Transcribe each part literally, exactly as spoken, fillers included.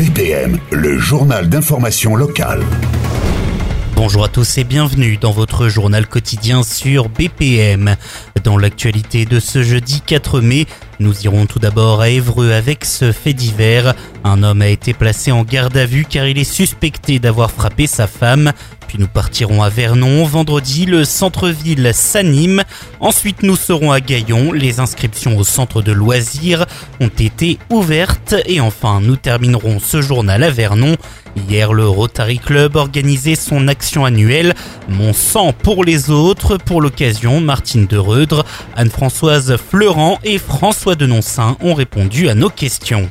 B P M, le journal d'information locale. Bonjour à tous et bienvenue dans votre journal quotidien sur B P M. Dans l'actualité de ce jeudi quatre mai, nous irons tout d'abord à Évreux avec ce fait divers. Un homme a été placé en garde à vue car il est suspecté d'avoir frappé sa femme. Puis nous partirons à Vernon. Vendredi, le centre-ville s'anime. Ensuite, nous serons à Gaillon. Les inscriptions au centre de loisirs ont été ouvertes. Et enfin, nous terminerons ce journal à Vernon. Hier, le Rotary Club organisait son action annuelle « Mon sang pour les autres ». Pour l'occasion, Martine de Reudre, Anne-Françoise Fleurant et François Denoncin ont répondu à nos questions.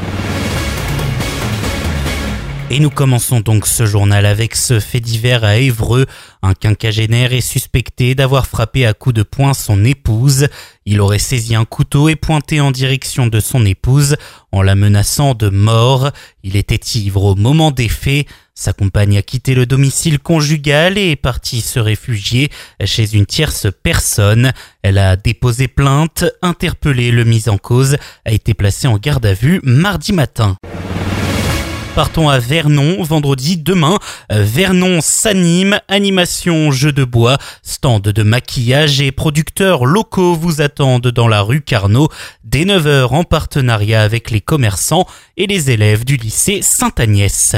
Et nous commençons donc ce journal avec ce fait divers à Évreux. Un quinquagénaire est suspecté d'avoir frappé à coups de poing son épouse. Il aurait saisi un couteau et pointé en direction de son épouse en la menaçant de mort. Il était ivre au moment des faits. Sa compagne a quitté le domicile conjugal et est partie se réfugier chez une tierce personne. Elle a déposé plainte, interpellé. Le mis en cause a été placé en garde à vue mardi matin. Partons à Vernon, vendredi, demain. Vernon s'anime, animation, jeux de bois, stand de maquillage et producteurs locaux vous attendent dans la rue Carnot dès neuf heures en partenariat avec les commerçants et les élèves du lycée Sainte-Agnès.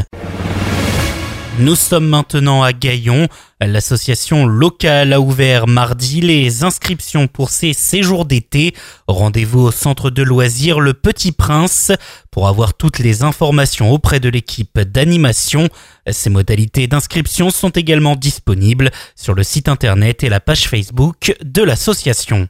Nous sommes maintenant à Gaillon. L'association locale a ouvert mardi les inscriptions pour ses séjours d'été. Rendez-vous au centre de loisirs Le Petit Prince pour avoir toutes les informations auprès de l'équipe d'animation. Ces modalités d'inscription sont également disponibles sur le site internet et la page Facebook de l'association.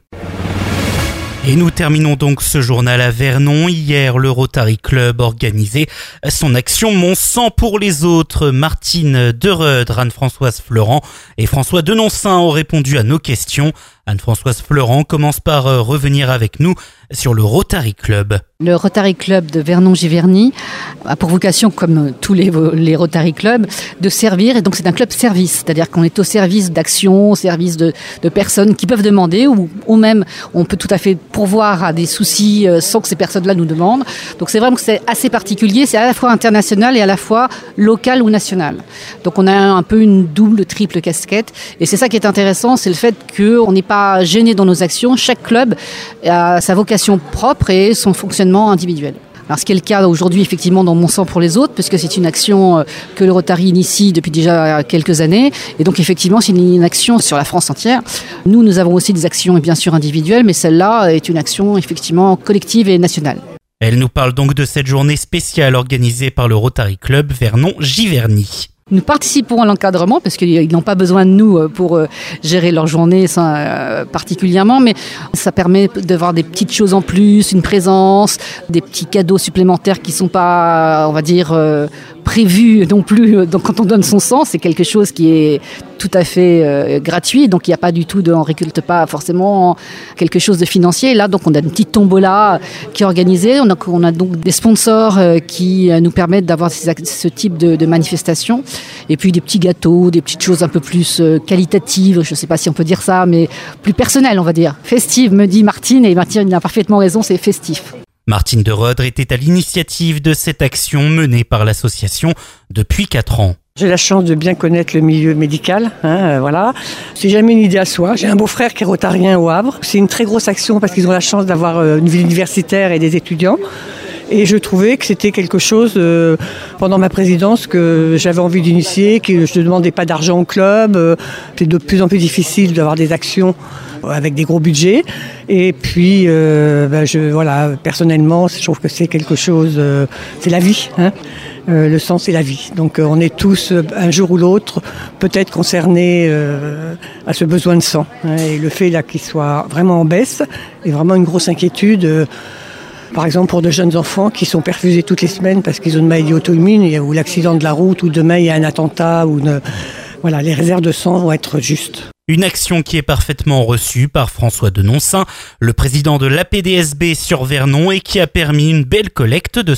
Et nous terminons donc ce journal à Vernon. Hier, le Rotary Club organisait son action Mon sang pour les autres. Martine de Reudre, Anne-Françoise Fleurant et François Denoncin ont répondu à nos questions. Anne-Françoise Fleurant commence par revenir avec nous sur le Rotary Club. Le Rotary Club de Vernon-Giverny a pour vocation, comme tous les, les Rotary Clubs, de servir. Et donc c'est un club service, c'est-à-dire qu'on est au service d'actions, au service de, de personnes qui peuvent demander, ou, ou même on peut tout à fait pourvoir à des soucis sans que ces personnes-là nous demandent. Donc c'est vraiment que c'est assez particulier, c'est à la fois international et à la fois local ou national. Donc on a un peu une double, triple casquette. Et c'est ça qui est intéressant, c'est le fait qu'on n'est pas gêné dans nos actions. Chaque club a sa vocation propre et son fonctionnement individuel. Alors, ce qui est le cas aujourd'hui, effectivement, dans Mon sang pour les autres, puisque c'est une action que le Rotary initie depuis déjà quelques années. Et donc, effectivement, c'est une action sur la France entière. Nous, nous avons aussi des actions, bien sûr, individuelles, mais celle-là est une action, effectivement, collective et nationale. Elle nous parle donc de cette journée spéciale organisée par le Rotary Club Vernon-Giverny. Nous participons à l'encadrement parce qu'ils n'ont pas besoin de nous pour gérer leur journée particulièrement, mais ça permet de voir des petites choses en plus, une présence, des petits cadeaux supplémentaires qui ne sont pas, on va dire, prévus non plus. Donc quand on donne son sang, c'est quelque chose qui est tout à fait euh, gratuit, donc il n'y a pas du tout de, on récolte pas forcément quelque chose de financier. Là, donc on a une petite tombola qui est organisée. On a, on a donc des sponsors euh, qui nous permettent d'avoir ces, ce type de, de manifestation. Et puis des petits gâteaux, des petites choses un peu plus euh, qualitatives. Je ne sais pas si on peut dire ça, mais plus personnelles, on va dire. Festive, me dit Martine, et Martine a parfaitement raison, c'est festif. Martine de Reudre était à l'initiative de cette action menée par l'association depuis quatre ans. J'ai la chance de bien connaître le milieu médical, hein, euh, voilà. C'est jamais une idée à soi. J'ai un beau-frère qui est rotarien au Havre. C'est une très grosse action parce qu'ils ont la chance d'avoir euh, une ville universitaire et des étudiants. Et je trouvais que c'était quelque chose, euh, pendant ma présidence, que j'avais envie d'initier, que je ne demandais pas d'argent au club. Euh, c'est de plus en plus difficile d'avoir des actions avec des gros budgets. Et puis, euh, ben je, voilà, personnellement, je trouve que c'est quelque chose, euh, c'est la vie, hein. Euh, le sang, c'est la vie. Donc, euh, on est tous, euh, un jour ou l'autre, peut-être concernés euh, à ce besoin de sang. Hein, et le fait là qu'il soit vraiment en baisse est vraiment une grosse inquiétude. Euh, par exemple, pour de jeunes enfants qui sont perfusés toutes les semaines parce qu'ils ont une maladie auto-immune, ou l'accident de la route, ou demain il y a un attentat, ou une, voilà, les réserves de sang vont être justes. Une action qui est parfaitement reçue par François Denoncin, le président de l'A P D S B sur Vernon, et qui a permis une belle collecte de sang.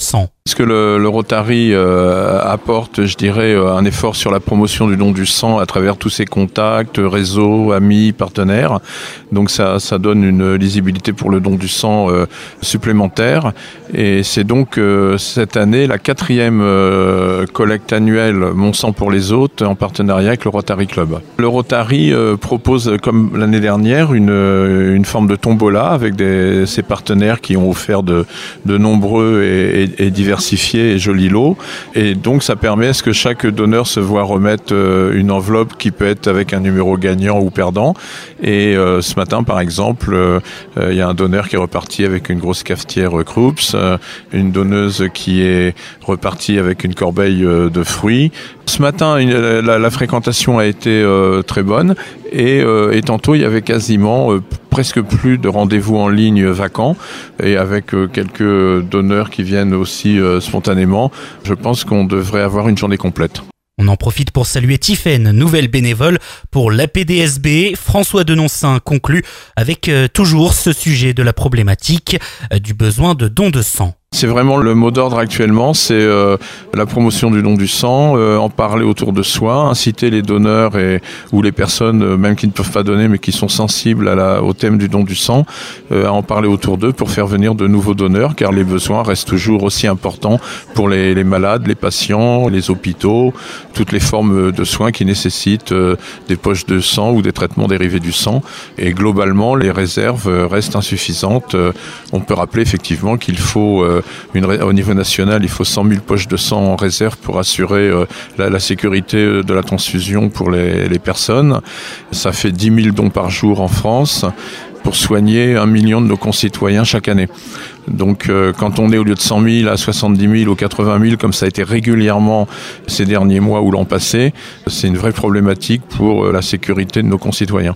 Ce que le, le Rotary euh, apporte, je dirais, un effort sur la promotion du don du sang à travers tous ses contacts, réseaux, amis, partenaires. Donc ça, ça donne une lisibilité pour le don du sang euh, supplémentaire. Et c'est donc euh, cette année la quatrième euh, collecte annuelle Mon sang pour les autres en partenariat avec le Rotary Club. Le Rotary euh, propose, comme l'année dernière, une, une forme de tombola avec des, ses partenaires qui ont offert de, de nombreux et, et, et divers et jolis lots. Et donc ça permet à ce que chaque donneur se voit remettre une enveloppe qui peut être avec un numéro gagnant ou perdant. Et euh, ce matin par exemple, il euh, y a un donneur qui est reparti avec une grosse cafetière Krups, euh, une donneuse qui est repartie avec une corbeille euh, de fruits. Ce matin, une, la, la fréquentation a été euh, très bonne et, euh, et tantôt il y avait quasiment euh, presque plus de rendez-vous en ligne vacants et avec euh, quelques donneurs qui viennent aussi euh, spontanément. Je pense qu'on devrait avoir une journée complète. On en profite pour saluer Tiffaine, nouvelle bénévole pour l'A P D S B. François Denoncin conclut avec euh, toujours ce sujet de la problématique euh, du besoin de don de sang. C'est vraiment le mot d'ordre actuellement, c'est euh, la promotion du don du sang, euh, en parler autour de soi, inciter les donneurs et ou les personnes euh, même qui ne peuvent pas donner mais qui sont sensibles à la, au thème du don du sang, euh, à en parler autour d'eux pour faire venir de nouveaux donneurs, car les besoins restent toujours aussi importants pour les, les malades, les patients, les hôpitaux, toutes les formes de soins qui nécessitent euh, des poches de sang ou des traitements dérivés du sang. Et globalement, les réserves restent insuffisantes. Euh, on peut rappeler effectivement qu'il faut euh, Une, au niveau national, il faut cent mille poches de sang en réserve pour assurer euh, la, la sécurité de la transfusion pour les, les personnes. Ça fait dix mille dons par jour en France pour soigner un million de nos concitoyens chaque année. Donc euh, quand on est au lieu de cent mille à soixante-dix mille ou quatre-vingt mille, comme ça a été régulièrement ces derniers mois ou l'an passé, c'est une vraie problématique pour euh, la sécurité de nos concitoyens.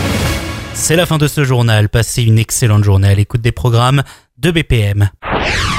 C'est la fin de ce journal. Passez une excellente journée à l'écoute des programmes de B P M.